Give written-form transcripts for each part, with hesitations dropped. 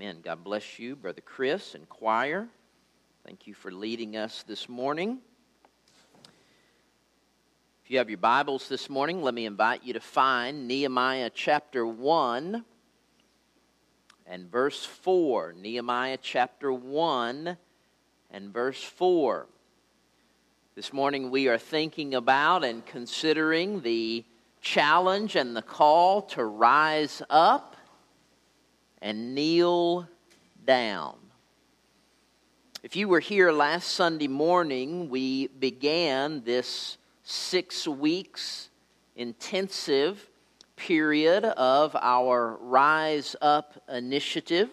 Amen. God bless you, Brother Chris and choir. Thank you for leading us this morning. If you have your Bibles this morning, let me invite you to find Nehemiah chapter 1 and verse 4. Nehemiah chapter 1 and verse 4. This morning we are thinking about and considering the challenge and the call to rise up and kneel down. If you were here last Sunday morning, we began this 6 weeks intensive period of our Rise Up initiative.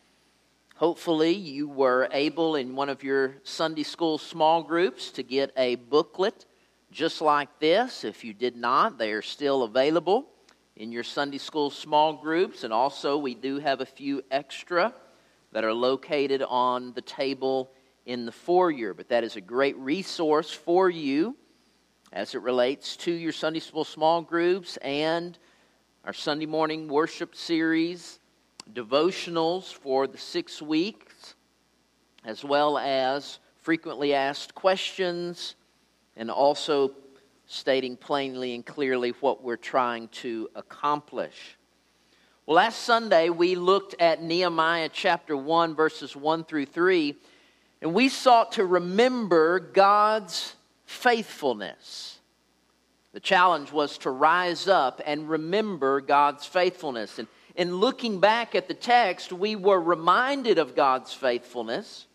Hopefully you were able in one of your Sunday school small groups to get a booklet just like this. If you did not, they are still available in your Sunday school small groups, and also we do have a few extra that are located on the table in the foyer. But that is a great resource for you as it relates to your Sunday school small groups and our Sunday morning worship series, devotionals for the 6 weeks, as well as frequently asked questions, and also stating plainly and clearly what we're trying to accomplish. Well, last Sunday we looked at Nehemiah chapter 1, verses 1 through 3, and we sought to remember God's faithfulness. The challenge was to rise up and remember God's faithfulness. And in looking back at the text, we were reminded of God's faithfulness,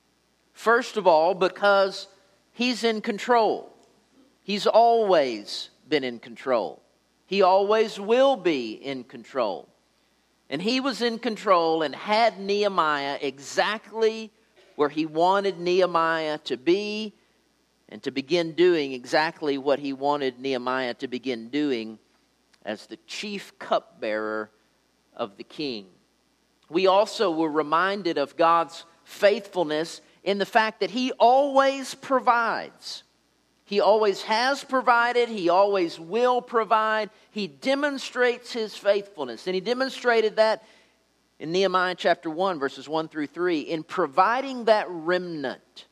first of all, because He's in control. He's always been in control. He always will be in control. And He was in control and had Nehemiah exactly where He wanted Nehemiah to be and to begin doing exactly what He wanted Nehemiah to begin doing as the chief cupbearer of the king. We also were reminded of God's faithfulness in the fact that He always provides. He always has provided. He always will provide. He demonstrates His faithfulness. And He demonstrated that in Nehemiah chapter 1, verses 1 through 3, in providing that remnant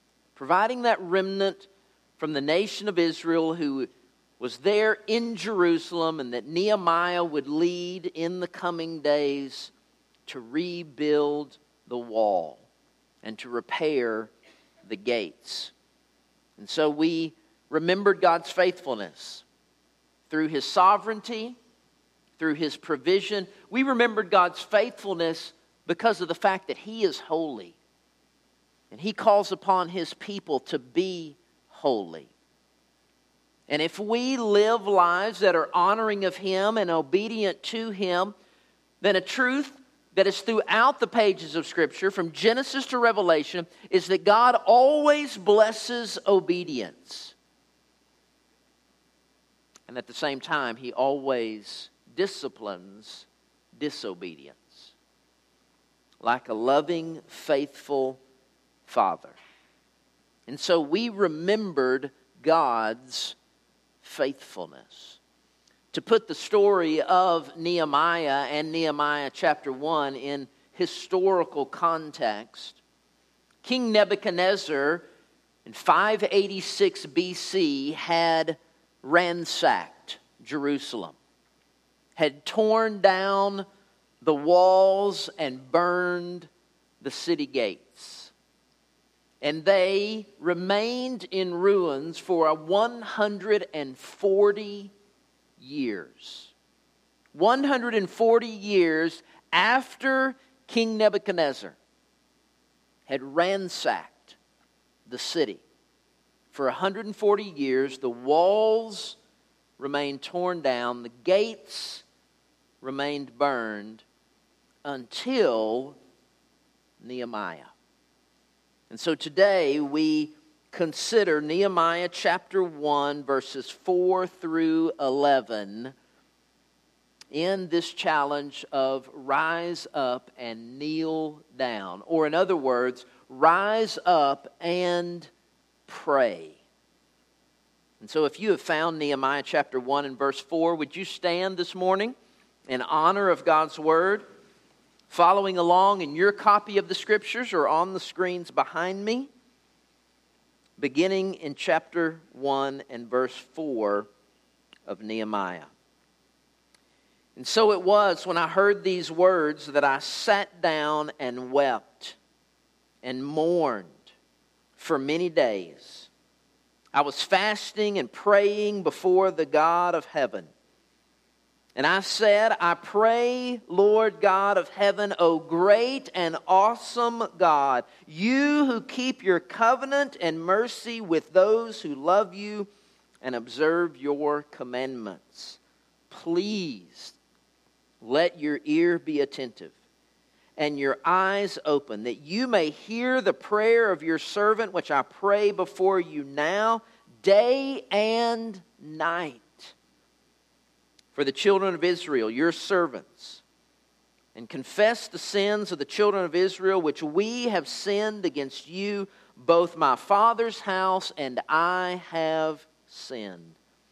from the nation of Israel who was there in Jerusalem, and that Nehemiah would lead in the coming days to rebuild the wall and to repair the gates. And so we remembered God's faithfulness through His sovereignty, through His provision. We remembered God's faithfulness because of the fact that He is holy. And He calls upon His people to be holy. And if we live lives that are honoring of Him and obedient to Him, then a truth that is throughout the pages of Scripture, from Genesis to Revelation, is that God always blesses obedience. And at the same time, He always disciplines disobedience. Like a loving, faithful Father. And so we remembered God's faithfulness. To put the story of Nehemiah and Nehemiah chapter 1 in historical context, King Nebuchadnezzar in 586 BC had ransacked Jerusalem, had torn down the walls and burned the city gates. And they remained in ruins for 140 years. 140 years after King Nebuchadnezzar had ransacked the city. For 140 years, the walls remained torn down, the gates remained burned until Nehemiah. And so today we consider Nehemiah chapter 1, verses 4 through 11 in this challenge of rise up and kneel down. Or in other words, rise up and pray. And so if you have found Nehemiah chapter 1 and verse 4, would you stand this morning in honor of God's word? following along in your copy of the Scriptures or on the screens behind me, beginning in chapter 1 and verse 4 of Nehemiah. And so it was when I heard these words that I sat down and wept and mourned for many days. I was fasting and praying before the God of heaven. And I said, I pray, Lord God of heaven, O great and awesome God, you who keep your covenant and mercy with those who love you and observe your commandments. Please let your ear be attentive and your eyes open, that you may hear the prayer of your servant, which I pray before you now, day and night, for the children of Israel, your servants, and confess the sins of the children of Israel, which we have sinned against you, both my father's house and I have sinned.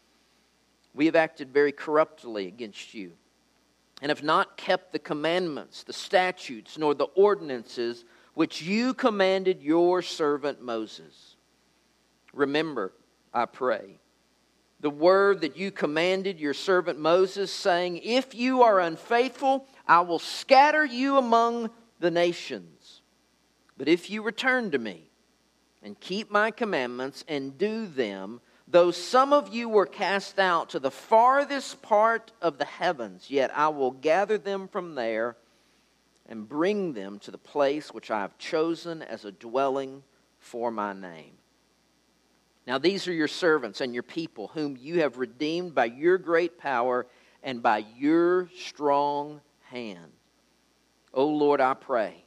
We have acted very corruptly against you, and have not kept the commandments, the statutes, nor the ordinances which you commanded your servant Moses. Remember, I pray, the word that you commanded your servant Moses, saying, if you are unfaithful, I will scatter you among the nations. But if you return to me and keep my commandments and do them, though some of you were cast out to the farthest part of the heavens, yet I will gather them from there and bring them to the place which I have chosen as a dwelling for my name. Now these are your servants and your people, whom you have redeemed by your great power and by your strong hand. O Lord, I pray,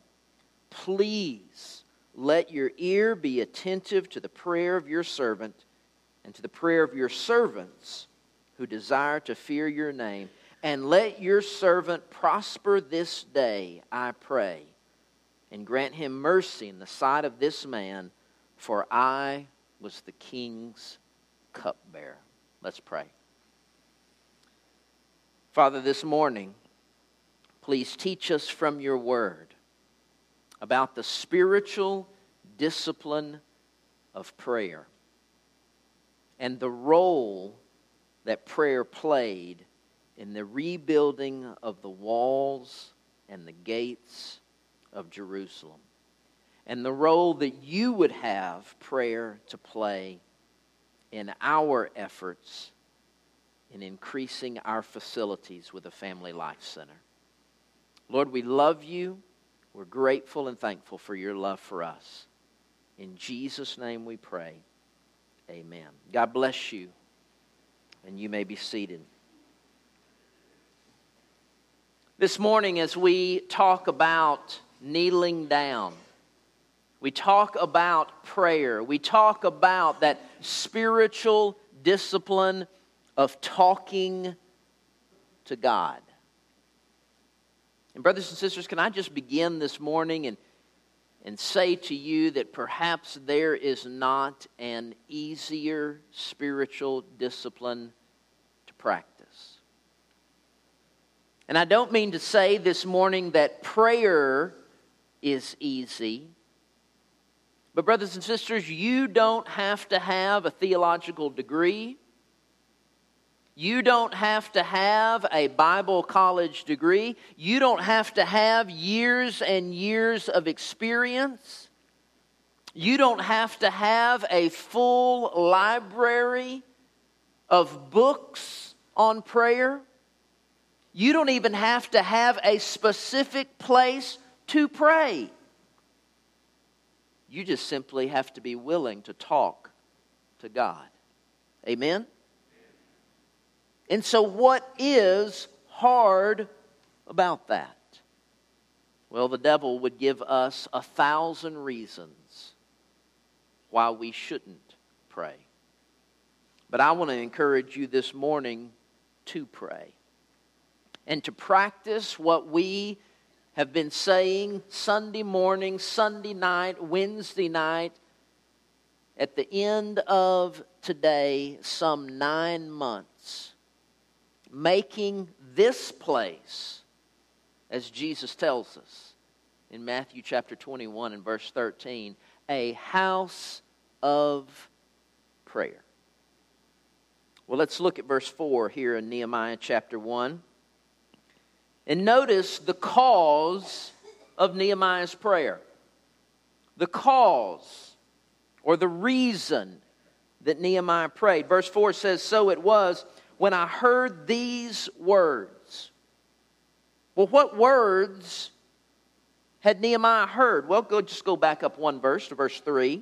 please let your ear be attentive to the prayer of your servant and to the prayer of your servants who desire to fear your name. And let your servant prosper this day, I pray, and grant him mercy in the sight of this man, for I was the king's cupbearer. Let's pray. Father, this morning, please teach us from your word about the spiritual discipline of prayer and the role that prayer played in the rebuilding of the walls and the gates of Jerusalem, and the role that you would have prayer to play in our efforts in increasing our facilities with a Family Life Center. Lord, we love you. We're grateful and thankful for your love for us. In Jesus' name we pray. Amen. God bless you, and you may be seated. This morning, as we talk about kneeling down, we talk about prayer, we talk about that spiritual discipline of talking to God. And brothers and sisters, can I just begin this morning and say to you that perhaps there is not an easier spiritual discipline to practice. And I don't mean to say this morning that prayer is easy. But brothers and sisters, you don't have to have a theological degree. You don't have to have a Bible college degree. You don't have to have years and years of experience. You don't have to have a full library of books on prayer. You don't even have to have a specific place to pray. You just simply have to be willing to talk to God. Amen? And so what is hard about that? Well, the devil would give us 1,000 reasons why we shouldn't pray. But I want to encourage you this morning to pray and to practice what we have been saying Sunday morning, Sunday night, Wednesday night, at the end of today, some 9 months, making this place as Jesus tells us in Matthew chapter 21 and verse 13, a house of prayer. Well, let's look at verse 4 here in Nehemiah chapter 1. And notice the cause of Nehemiah's prayer. The cause or the reason that Nehemiah prayed. Verse 4 says, "So it was when I heard these words." Well, what words had Nehemiah heard? Well, just go back up one verse to verse 3.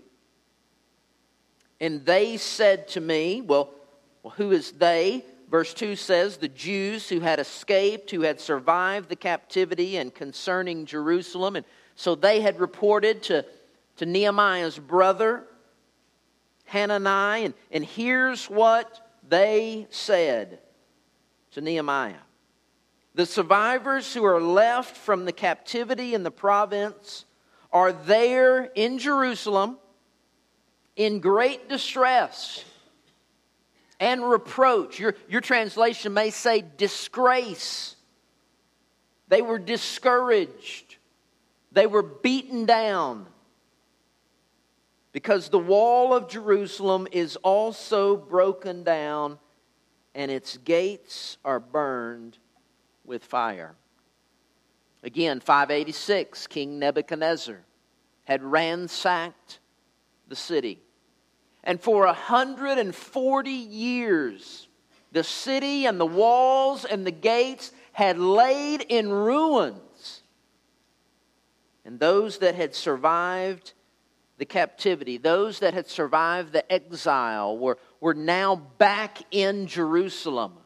"And they said to me," well, who is they? Verse 2 says, the Jews who had escaped, who had survived the captivity, and concerning Jerusalem. And so they had reported to Nehemiah's brother, Hanani. And here's what they said to Nehemiah. "The survivors who are left from the captivity in the province are there in Jerusalem in great distress and reproach." Your translation may say disgrace. They were discouraged. They were beaten down because the wall of Jerusalem is also broken down and its gates are burned with fire. Again, 586, King Nebuchadnezzar had ransacked the city. And for 140 years, the city and the walls and the gates had laid in ruins. And those that had survived the captivity, those that had survived the exile, were now back in Jerusalem.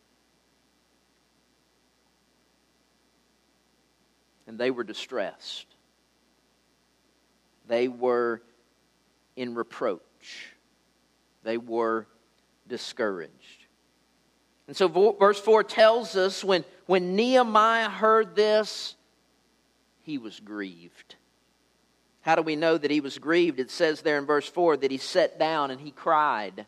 And they were distressed. They were in reproach. They were discouraged. And so verse 4 tells us when Nehemiah heard this, he was grieved. How do we know that he was grieved? It says there in verse 4 that he sat down and he cried.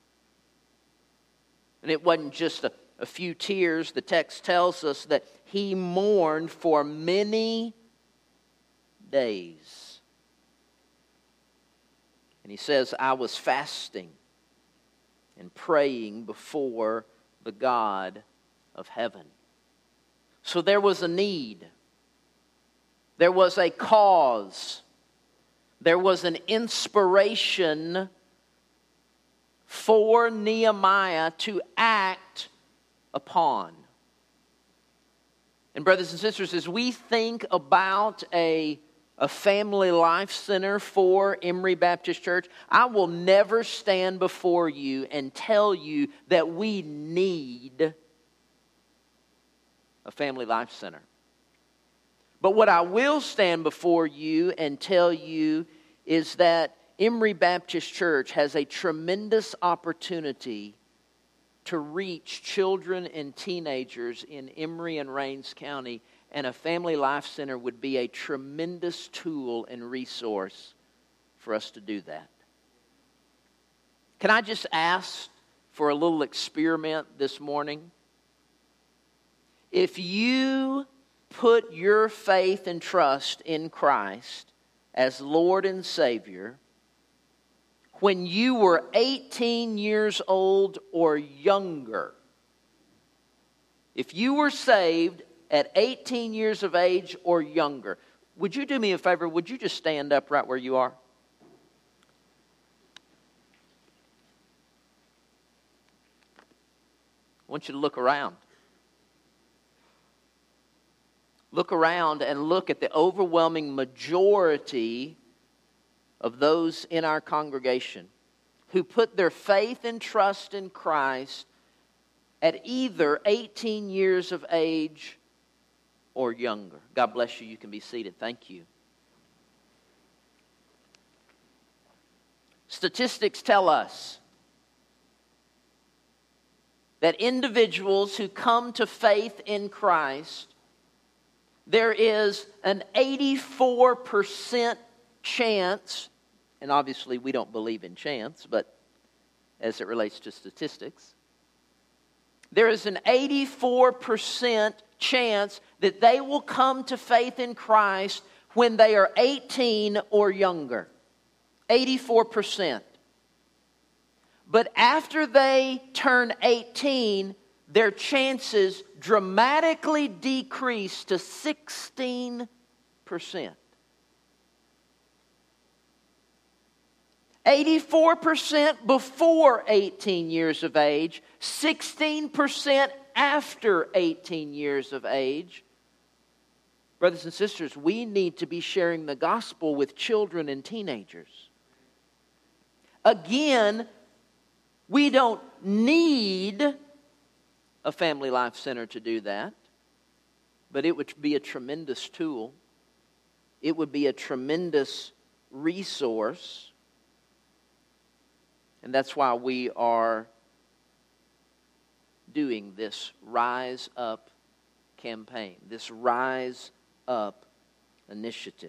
And it wasn't just a few tears. The text tells us that he mourned for many days. And he says, "I was fasting and praying before the God of heaven." So there was a need. There was a cause. There was an inspiration for Nehemiah to act upon. And brothers and sisters, as we think about a family life center for Emory Baptist Church, I will never stand before you and tell you that we need a family life center. But what I will stand before you and tell you is that Emory Baptist Church has a tremendous opportunity to reach children and teenagers in Emory and Rains County. And a family life center would be a tremendous tool and resource for us to do that. Can I just ask for a little experiment this morning? If you put your faith and trust in Christ as Lord and Savior when you were 18 years old or younger, if you were saved at 18 years of age or younger, would you do me a favor? Would you just stand up right where you are? I want you to look around. Look around and look at the overwhelming majority of those in our congregation who put their faith and trust in Christ at either 18 years of age or younger. God bless you. You can be seated. Thank you. Statistics tell us that individuals who come to faith in Christ, there is an 84% chance, and obviously we don't believe in chance, but as it relates to statistics, there is an 84% chance that they will come to faith in Christ when they are 18 or younger. 84%. But after they turn 18, their chances dramatically decrease to 16%. 84% before 18 years of age, 16% after 18 years of age. Brothers and sisters, we need to be sharing the gospel with children and teenagers. Again, we don't need a Family Life Center to do that, but it would be a tremendous tool. It would be a tremendous resource. And that's why we are doing this Rise Up campaign, this Rise Up initiative.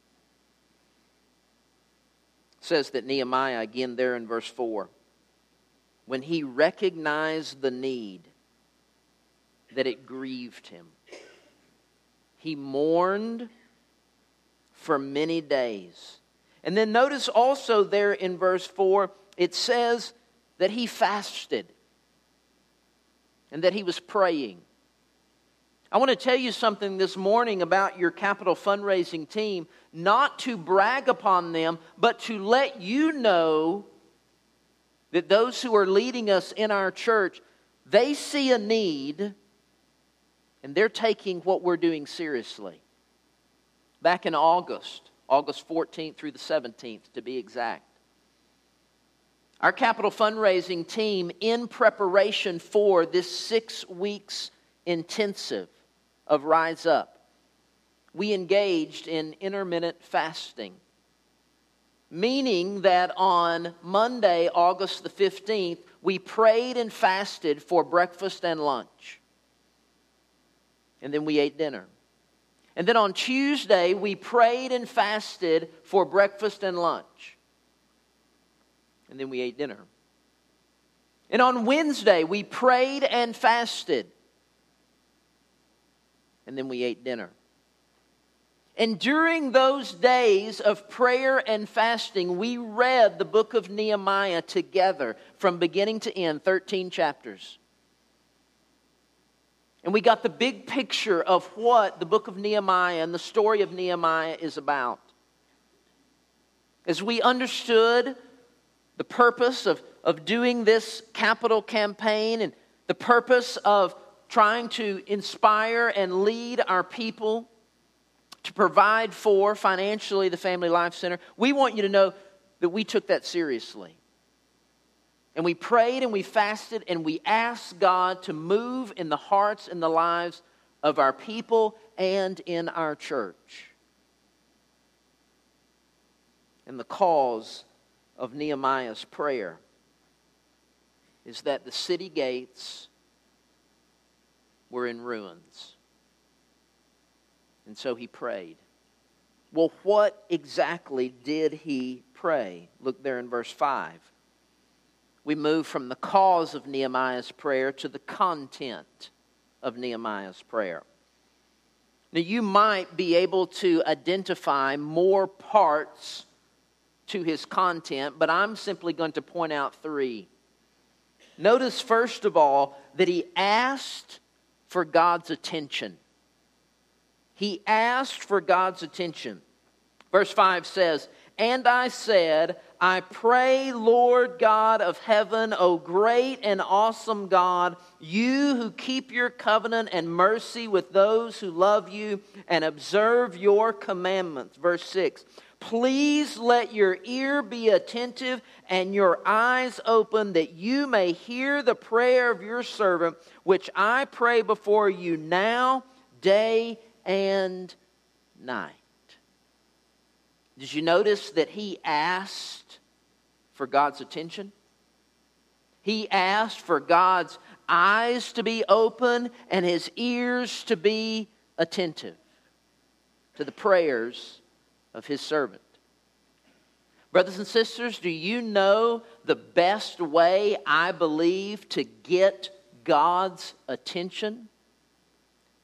It says that Nehemiah, again there in verse 4, when he recognized the need, that it grieved him. He mourned for many days. And then notice also there in verse 4, it says that he fasted and that he was praying. I want to tell you something this morning about your capital fundraising team, not to brag upon them, but to let you know that those who are leading us in our church, they see a need and they're taking what we're doing seriously. Back in August 14th through the 17th to be exact, our capital fundraising team, in preparation for this 6 weeks intensive of Rise Up, we engaged in intermittent fasting. Meaning that on Monday, August the 15th, we prayed and fasted for breakfast and lunch. And then we ate dinner. And then on Tuesday, we prayed and fasted for breakfast and lunch. And then we ate dinner. And on Wednesday, we prayed and fasted. And then we ate dinner. And during those days of prayer and fasting, we read the book of Nehemiah together from beginning to end, 13 chapters. And we got the big picture of what the book of Nehemiah and the story of Nehemiah is about. As we understood the purpose of doing this capital campaign and the purpose of trying to inspire and lead our people to provide for financially the Family Life Center, we want you to know that we took that seriously. And we prayed and we fasted and we asked God to move in the hearts and the lives of our people and in our church. And the cause of Nehemiah's prayer is that the city gates were in ruins. And so he prayed. Well, what exactly did he pray? Look there in verse 5. We move from the cause of Nehemiah's prayer to the content of Nehemiah's prayer. Now, you might be able to identify more parts to his content, but I'm simply going to point out 3. Notice, first of all, that he asked for God's attention. He asked for God's attention. Verse 5 says, "And I said, I pray, Lord God of heaven, O great and awesome God, you who keep your covenant and mercy with those who love you and observe your commandments." Verse 6, "Please let your ear be attentive and your eyes open, that you may hear the prayer of your servant, which I pray before you now, day and night." Did you notice that he asked for God's attention? He asked for God's eyes to be open and his ears to be attentive to the prayers of his servant. Brothers and sisters, do you know the best way, I believe, to get God's attention?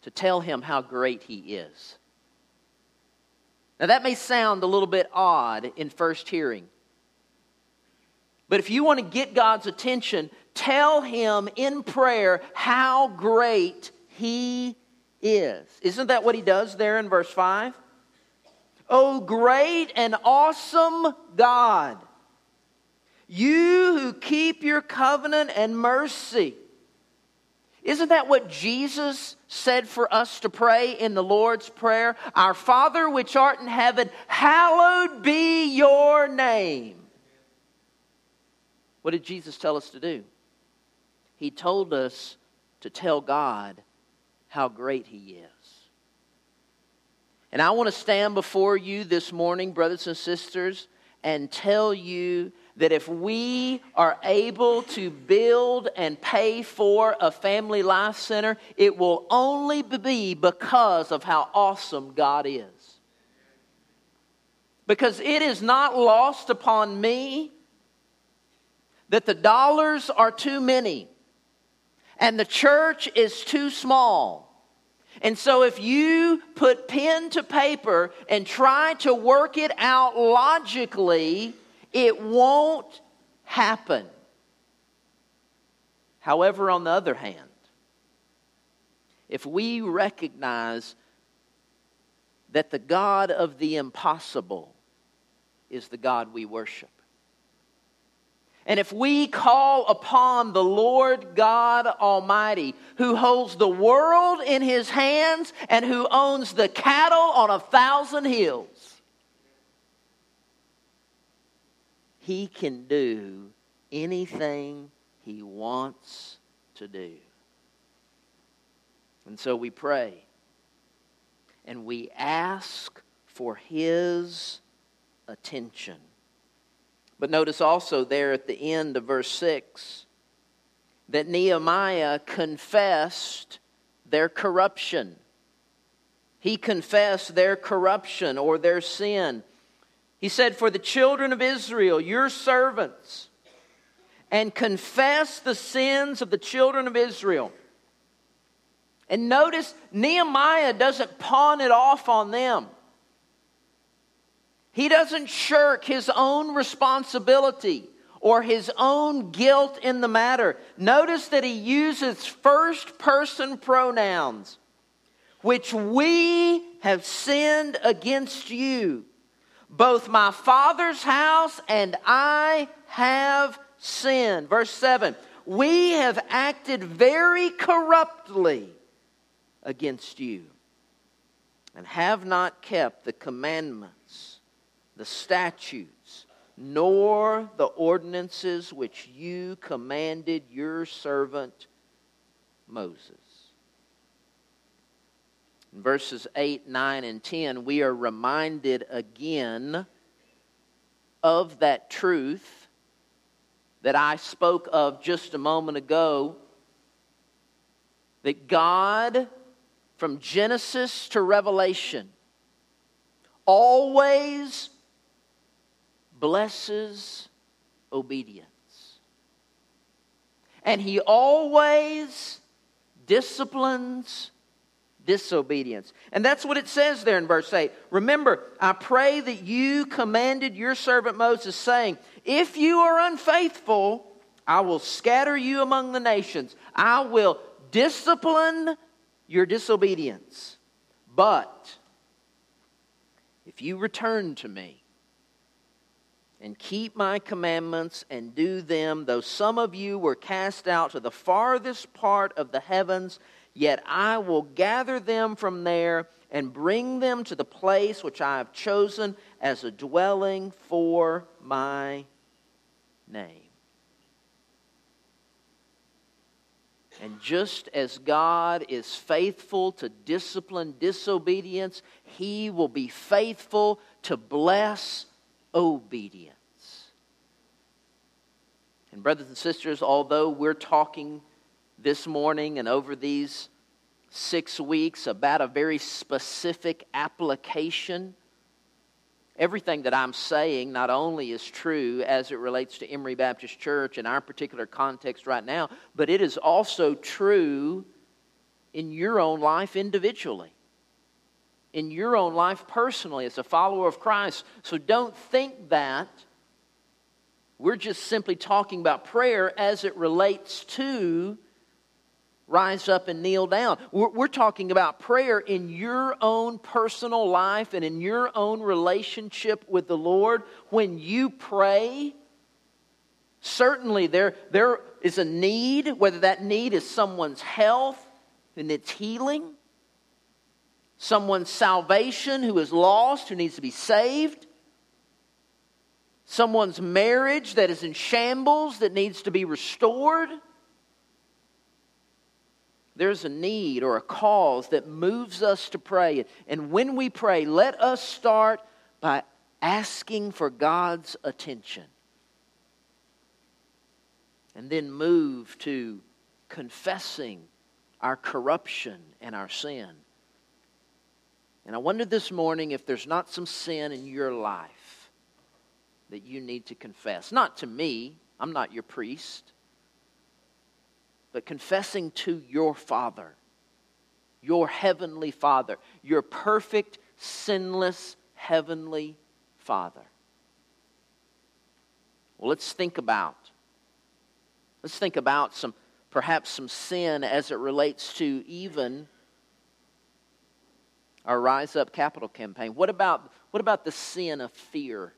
to tell Him how great He is. Now that may sound a little bit odd in first hearing. But if you want to get God's attention, tell Him in prayer how great He is. Isn't that what He does there in verse 5? O great and awesome God, you who keep your covenant and mercy. Isn't that what Jesus said for us to pray in the Lord's Prayer? Our Father which art in heaven, hallowed be your name. What did Jesus tell us to do? He told us to tell God how great He is. And I want to stand before you this morning, brothers and sisters, and tell you that if we are able to build and pay for a Family Life Center, it will only be because of how awesome God is. Because it is not lost upon me that the dollars are too many and the church is too small. And so if you put pen to paper and try to work it out logically, it won't happen. However, on the other hand, if we recognize that the God of the impossible is the God we worship, and if we call upon the Lord God Almighty, who holds the world in His hands and who owns the cattle on 1,000 hills, He can do anything He wants to do. And so we pray and we ask for His attention. But notice also there at the end of verse 6 that Nehemiah confessed their corruption. He confessed their corruption or their sin. He said, for the children of Israel, your servants, and confess the sins of the children of Israel. And notice, Nehemiah doesn't pawn it off on them. He doesn't shirk his own responsibility or his own guilt in the matter. Notice that he uses first-person pronouns, which we have sinned against you. Both my father's house and I have sinned. Verse 7, we have acted very corruptly against you and have not kept the commandments, the statutes, nor the ordinances which you commanded your servant Moses. In verses 8, 9, and 10, we are reminded again of that truth that I spoke of just a moment ago, that God, from Genesis to Revelation, always blesses obedience. And He always disciplines disobedience. And that's what it says there in verse 8. Remember, I pray that you commanded your servant Moses, saying, if you are unfaithful, I will scatter you among the nations. I will discipline your disobedience. But if you return to me and keep my commandments and do them, though some of you were cast out to the farthest part of the heavens, yet I will gather them from there and bring them to the place which I have chosen as a dwelling for my name. And just as God is faithful to discipline disobedience, He will be faithful to bless obedience. And brothers and sisters, although we're talking this morning and over these 6 weeks about a very specific application, everything that I'm saying not only is true as it relates to Emory Baptist Church in our particular context right now, but it is also true in your own life individually, in your own life personally as a follower of Christ. So don't think that we're just simply talking about prayer as it relates to rise up and kneel down. We're talking about prayer in your own personal life and in your own relationship with the Lord. When you pray, certainly there is a need, whether that need is someone's health and its healing, someone's salvation who is lost, who needs to be saved, someone's marriage that is in shambles that needs to be restored. There's a need or a cause that moves us to pray. And when we pray, let us start by asking for God's attention. And then move to confessing our corruption and our sin. And I wonder this morning if there's not some sin in your life that you need to confess. Not to me, I'm not your priest. But confessing to your Father, your heavenly Father, your perfect, sinless, heavenly Father. Well, let's think about perhaps some sin as it relates to even our Rise Up Capital campaign. What about the sin of fear?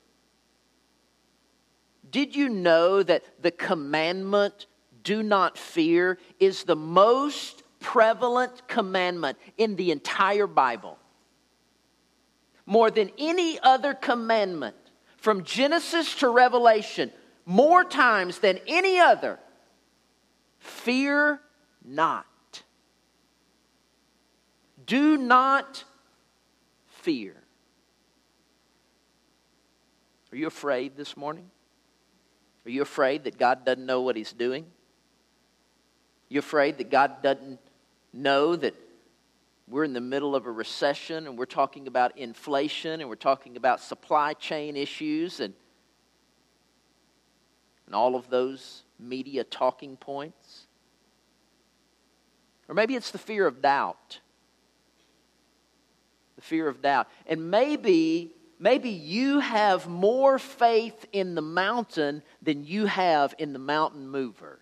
Did you know that the commandment, do not fear, is the most prevalent commandment in the entire Bible? More than any other commandment, from Genesis to Revelation, more times than any other, fear not. Do not fear. Are you afraid this morning? Are you afraid that God doesn't know what He's doing? You afraid that God doesn't know that we're in the middle of a recession and we're talking about inflation and we're talking about supply chain issues and all of those media talking points? Or maybe it's the fear of doubt. The fear of doubt. And maybe you have more faith in the mountain than you have in the mountain mover.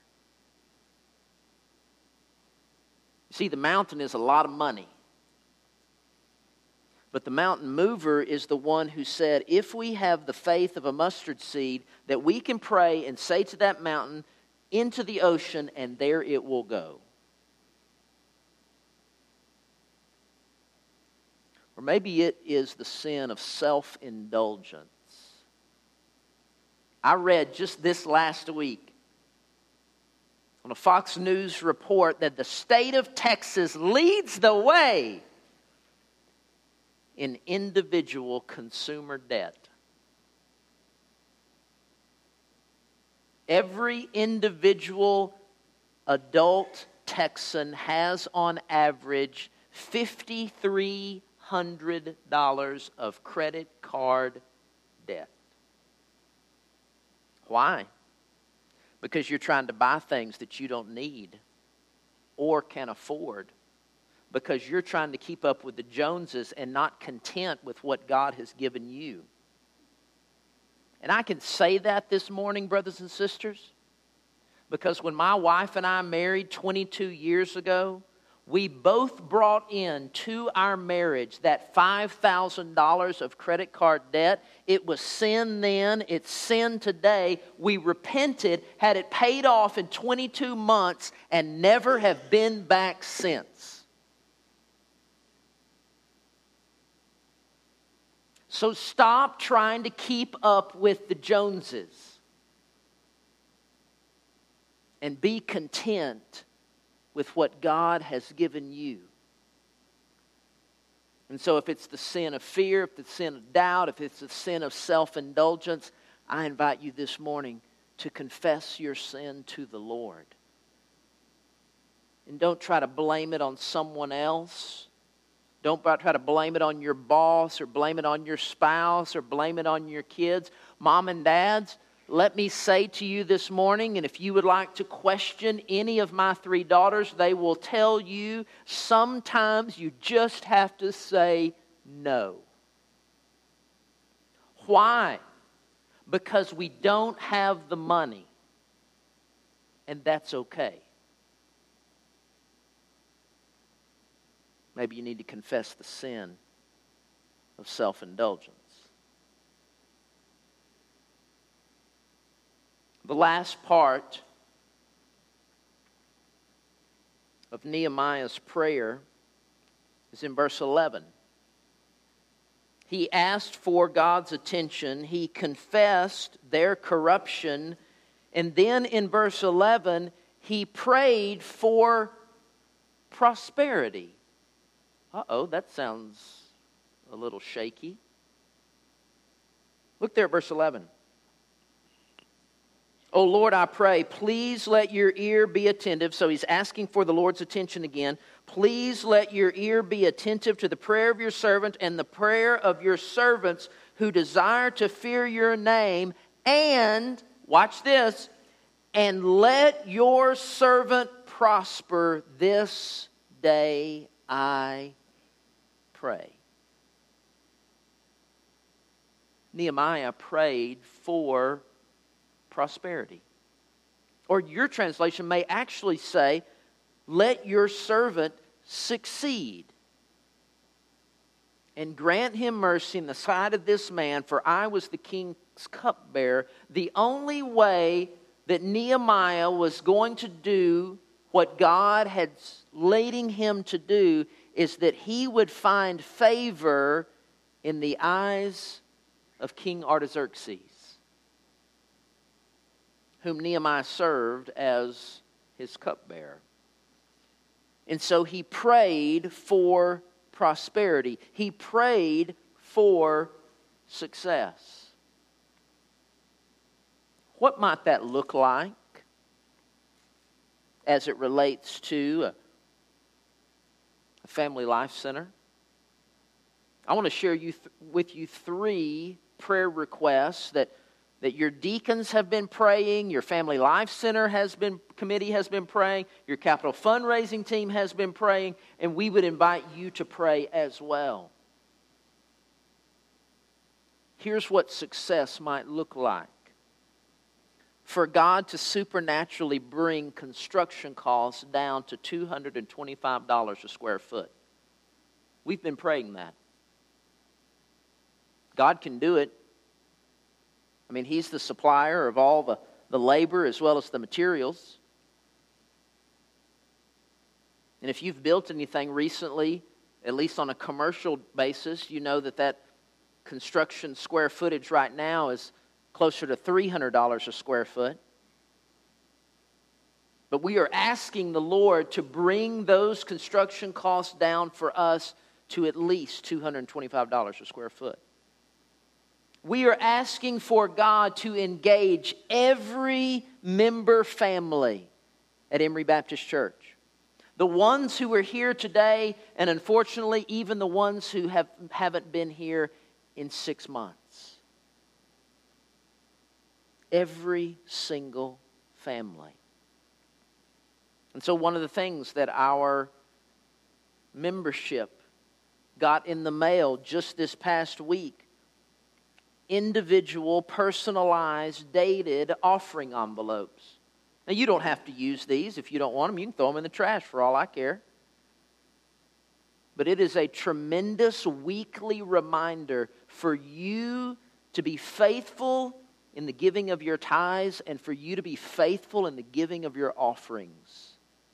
See, the mountain is a lot of money. But the mountain mover is the one who said, if we have the faith of a mustard seed, that we can pray and say to that mountain, into the ocean, and there it will go. Or maybe it is the sin of self-indulgence. I read just this last week on a Fox News report that the state of Texas leads the way in individual consumer debt. Every individual adult Texan has on average $5,300 of credit card debt. Why? Because you're trying to buy things that you don't need or can afford. Because you're trying to keep up with the Joneses and not content with what God has given you. And I can say that this morning, brothers and sisters, because when my wife and I married 22 years ago, we both brought in to our marriage that $5,000 of credit card debt. It was sin then, it's sin today. We repented, had it paid off in 22 months, and never have been back since. So stop trying to keep up with the Joneses and be content with what God has given you. And so if it's the sin of fear, if it's the sin of doubt, if it's the sin of self-indulgence, I invite you this morning to confess your sin to the Lord. And don't try to blame it on someone else. Don't try to blame it on your boss or blame it on your spouse or blame it on your kids. Mom and dads, let me say to you this morning, and if you would like to question any of my three daughters, they will tell you sometimes you just have to say no. Why? Because we don't have the money. And that's okay. Maybe you need to confess the sin of self-indulgence. The last part of Nehemiah's prayer is in verse 11. He asked for God's attention. He confessed their corruption. And then in verse 11, he prayed for prosperity. That sounds a little shaky. Look there at verse 11. O Lord, I pray, please let your ear be attentive. So he's asking for the Lord's attention again. Please let your ear be attentive to the prayer of your servant and the prayer of your servants who desire to fear your name. And, watch this, and let your servant prosper this day, I pray. Nehemiah prayed for prosperity. Or your translation may actually say, let your servant succeed. And grant him mercy in the sight of this man, for I was the king's cupbearer. The only way that Nehemiah was going to do what God had leading him to do is that he would find favor in the eyes of King Artaxerxes, whom Nehemiah served as his cupbearer. And so he prayed for prosperity. He prayed for success. What might that look like as it relates to a family life center? I want to share with you three prayer requests that your deacons have been praying, your family life center committee has been praying, your capital fundraising team has been praying, and we would invite you to pray as well. Here's what success might look like. For God to supernaturally bring construction costs down to $225 a square foot. We've been praying that. God can do it. I mean, He's the supplier of all the labor as well as the materials. And if you've built anything recently, at least on a commercial basis, you know that construction square footage right now is closer to $300 a square foot. But we are asking the Lord to bring those construction costs down for us to at least $225 a square foot. We are asking for God to engage every member family at Emory Baptist Church. The ones who are here today, and unfortunately even the ones who haven't been here in 6 months. Every single family. And so one of the things that our membership got in the mail just this past week, individual, personalized, dated offering envelopes. Now, you don't have to use these. If you don't want them, you can throw them in the trash for all I care. But it is a tremendous weekly reminder for you to be faithful in the giving of your tithes and for you to be faithful in the giving of your offerings.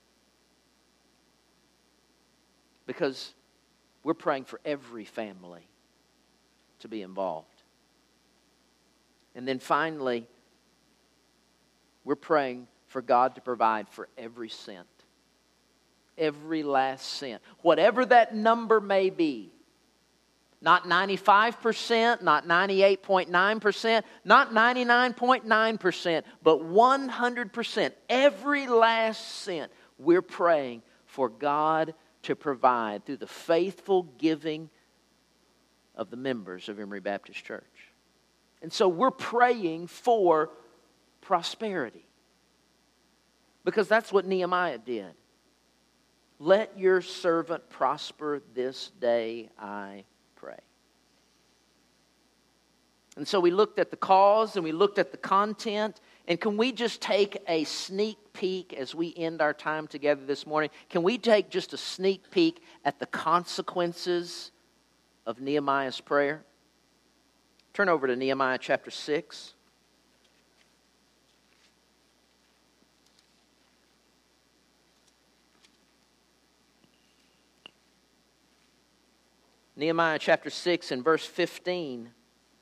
Because we're praying for every family to be involved. And then finally, we're praying for God to provide for every cent. Every last cent. Whatever that number may be. Not 95%, not 98.9%, not 99.9%, but 100%. Every last cent we're praying for God to provide through the faithful giving of the members of Emory Baptist Church. And so we're praying for prosperity. Because that's what Nehemiah did. Let your servant prosper this day, I pray. And so we looked at the cause and we looked at the content. And can we just take a sneak peek as we end our time together this morning? Can we take just a sneak peek at the consequences of Nehemiah's prayer? Turn over to Nehemiah chapter 6. Nehemiah chapter 6 and verse 15.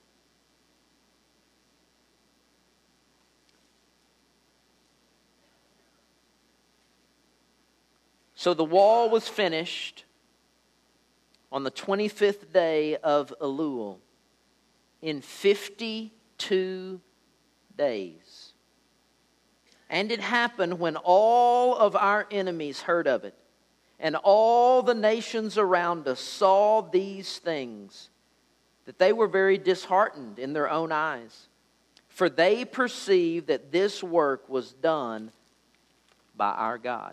So the wall was finished on the 25th day of Elul in 52 days. And it happened when all of our enemies heard of it, and all the nations around us saw these things, that they were very disheartened in their own eyes. For they perceived that this work was done by our God.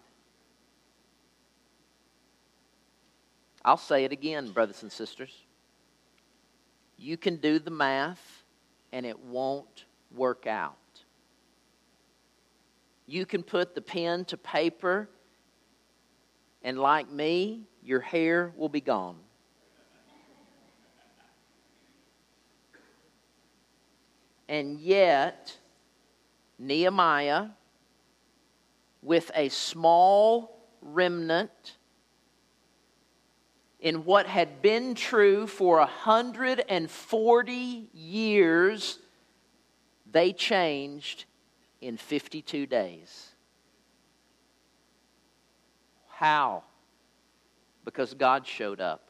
I'll say it again, brothers and sisters. You can do the math, and it won't work out. You can put the pen to paper, and like me, your hair will be gone. And yet, Nehemiah, with a small remnant, in what had been true for 140 years, they changed in 52 days. How? Because God showed up.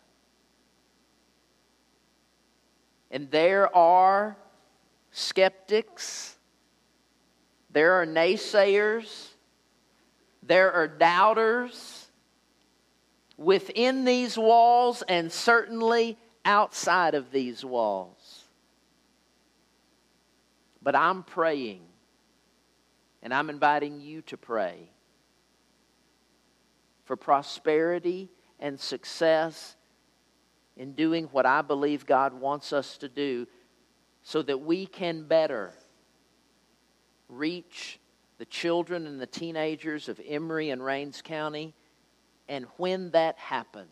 And there are skeptics, there are naysayers, there are doubters within these walls and certainly outside of these walls. But I'm praying, and I'm inviting you to pray for prosperity and success in doing what I believe God wants us to do, so that we can better reach the children and the teenagers of Emory and Rains County. And when that happens,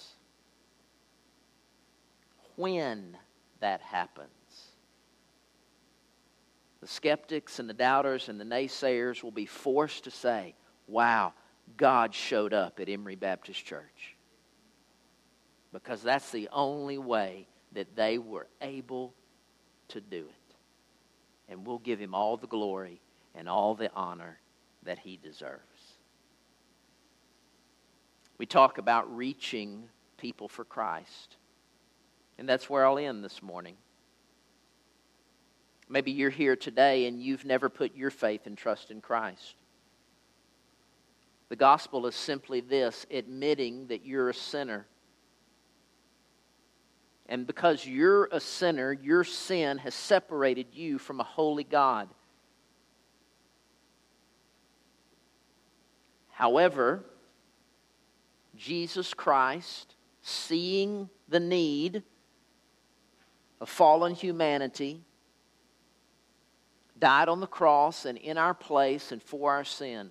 the skeptics and the doubters and the naysayers will be forced to say, wow, God showed up at Emory Baptist Church. Because that's the only way that they were able to do it. And we'll give Him all the glory and all the honor that He deserves. We talk about reaching people for Christ. And that's where I'll end this morning. Maybe you're here today and you've never put your faith and trust in Christ. The gospel is simply this: admitting that you're a sinner. And because you're a sinner, your sin has separated you from a holy God. However, Jesus Christ, seeing the need of fallen humanity, died on the cross and in our place and for our sin.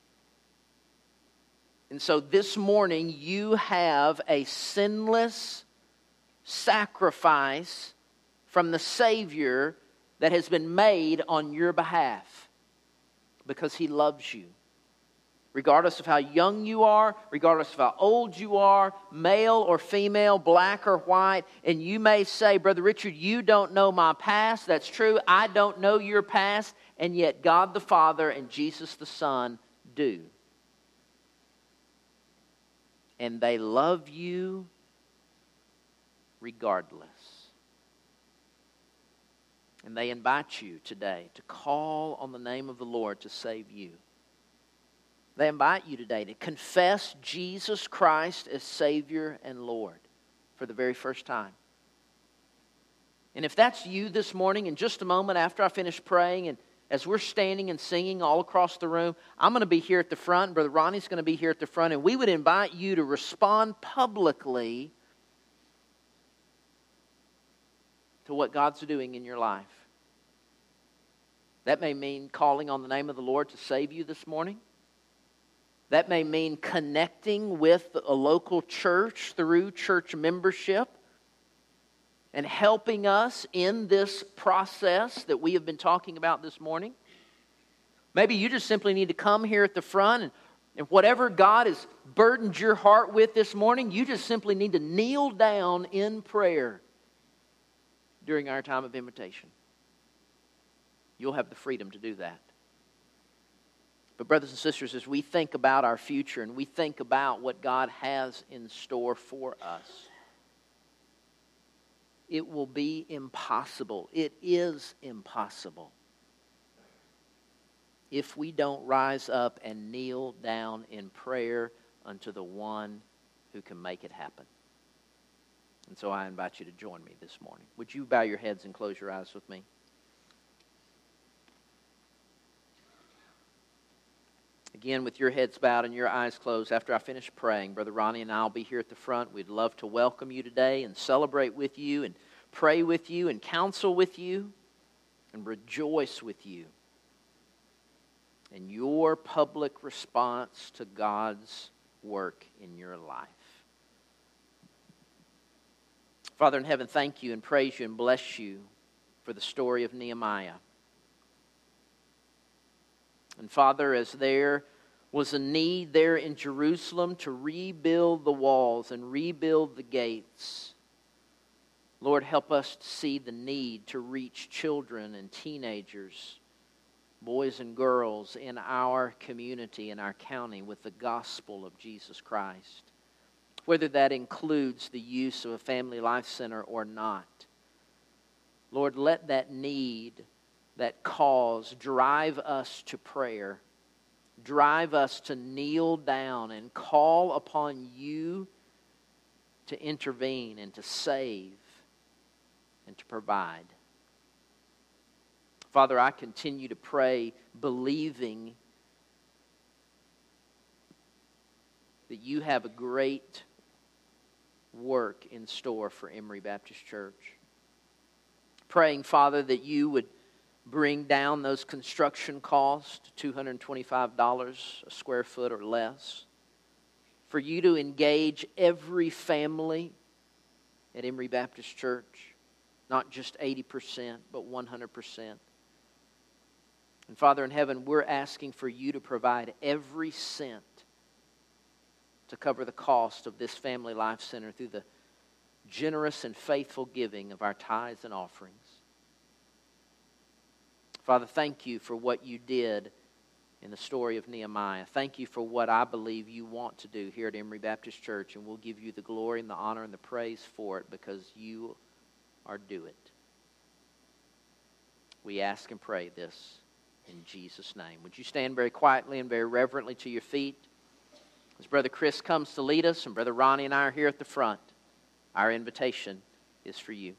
And so this morning you have a sinless sacrifice from the Savior that has been made on your behalf, because He loves you. Regardless of how young you are, regardless of how old you are, male or female, black or white. And you may say, Brother Richard, you don't know my past. That's true. I don't know your past. And yet God the Father and Jesus the Son do. And they love you regardless. And they invite you today to call on the name of the Lord to save you. They invite you today to confess Jesus Christ as Savior and Lord for the very first time. And if that's you this morning, in just a moment after I finish praying, and as we're standing and singing all across the room, I'm going to be here at the front. Brother Ronnie's going to be here at the front. And we would invite you to respond publicly to what God's doing in your life. That may mean calling on the name of the Lord to save you this morning. That may mean connecting with a local church through church membership and helping us in this process that we have been talking about this morning. Maybe you just simply need to come here at the front and whatever God has burdened your heart with this morning, you just simply need to kneel down in prayer during our time of invitation. You'll have the freedom to do that. But brothers and sisters, as we think about our future and we think about what God has in store for us, it will be impossible. It is impossible if we don't rise up and kneel down in prayer unto the one who can make it happen. And so I invite you to join me this morning. Would you bow your heads and close your eyes with me? Again, with your heads bowed and your eyes closed, after I finish praying, Brother Ronnie and I will be here at the front. We'd love to welcome you today and celebrate with you and pray with you and counsel with you and rejoice with you in your public response to God's work in your life. Father in heaven, thank you and praise you and bless you for the story of Nehemiah. And Father, as there was a need there in Jerusalem to rebuild the walls and rebuild the gates, Lord, help us to see the need to reach children and teenagers, boys and girls in our community, in our county, with the gospel of Jesus Christ. Whether that includes the use of a family life center or not. Lord, let that need, that cause, drive us to prayer. Drive us to kneel down and call upon you to intervene and to save and to provide. Father, I continue to pray, believing that you have a great work in store for Emory Baptist Church. Praying, Father, that you would bring down those construction costs to $225 a square foot or less. For you to engage every family at Emory Baptist Church, not just 80%, but 100%. And Father in heaven, we're asking for you to provide every cent to cover the cost of this Family Life Center through the generous and faithful giving of our tithes and offerings. Father, thank you for what you did in the story of Nehemiah. Thank you for what I believe you want to do here at Emory Baptist Church, and we'll give you the glory and the honor and the praise for it because you are due it. We ask and pray this in Jesus' name. Would you stand very quietly and very reverently to your feet? As Brother Chris comes to lead us and Brother Ronnie and I are here at the front, our invitation is for you.